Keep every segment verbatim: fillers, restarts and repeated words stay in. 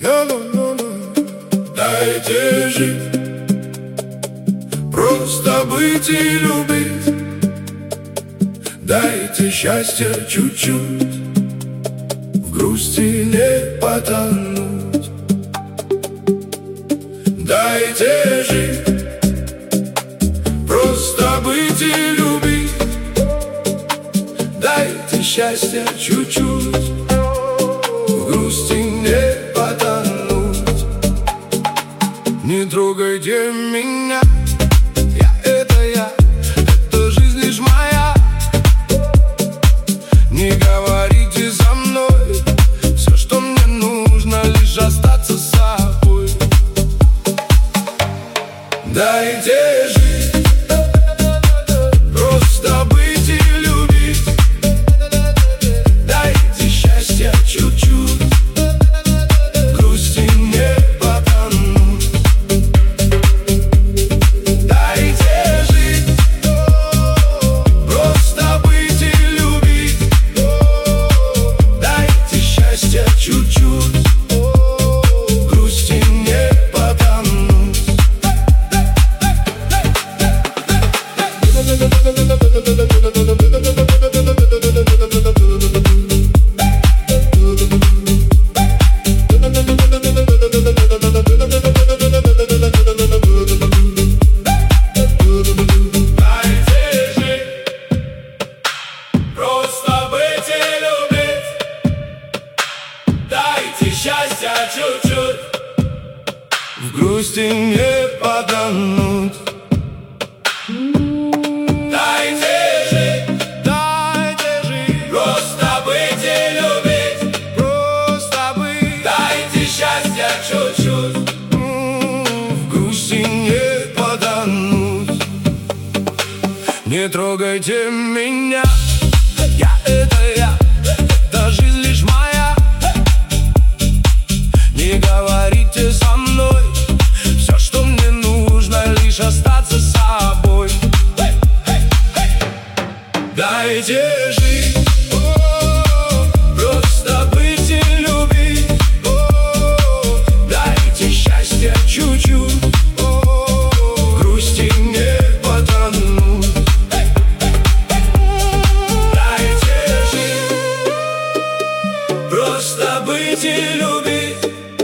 Дайте жить, просто быть и любить. Дайте счастья чуть-чуть, в грусти не потонуть. Дайте жить, просто быть и любить. Дайте счастья чуть-чуть, в грусти не потонуть. Не трогайте меня, я это я, это жизнь лишь моя. Не говорите за мной, все, что мне нужно, лишь остаться с собой. Дайте жить, просто быть и любить. Дайте счастья чуть-чуть, в грусти не потонуть. Дайте жить, просто быть и любить. Дайте счастья чуть-чуть, в грусти не потонуть. Счастья чуть-чуть, в грусти не потонуть. Дайте жить, дайте жить, просто быть и любить. Просто быть. Дайте счастья чуть-чуть, в грусти не потонуть. Не трогайте меня, я это я, это жизнь лишь моя. Не говорите со мной, все, что мне нужно, лишь остаться с собой. Дайте жить, просто быть и любить. Дайте счастья чуть-чуть, в грусти не потонуть. Дайте жить, просто быть и любить.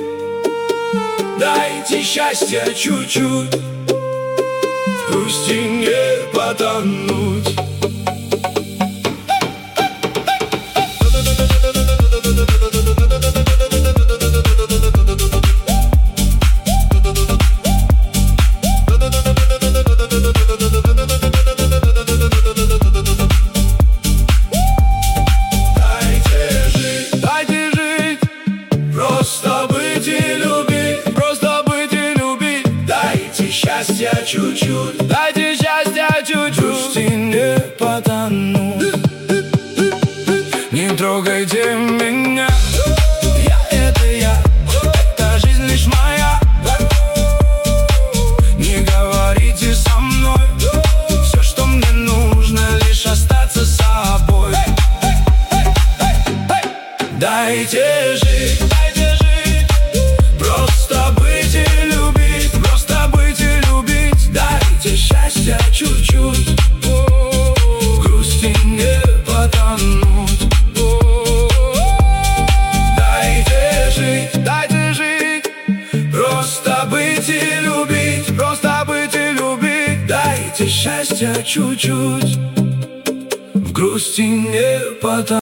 Дайте счастья чуть-чуть, в грусти не потонуть. Дайте жить, дайте жить, просто быть и любить. Счастья чуть-чуть, дайте счастья чуть-чуть, в грусти не потонуть. Не трогайте меня, я это я, это жизнь лишь моя. Не говорите со мной, все, что мне нужно, лишь остаться с собой. Дайте жить, дайте жить, просто быть и любить. Просто быть и любить. Дайте счастья чуть-чуть, в грусти не потонуть. Дайте жить, дайте жить, просто быть и любить. Просто быть и любить. Дайте счастья чуть-чуть, в грусти не потонуть.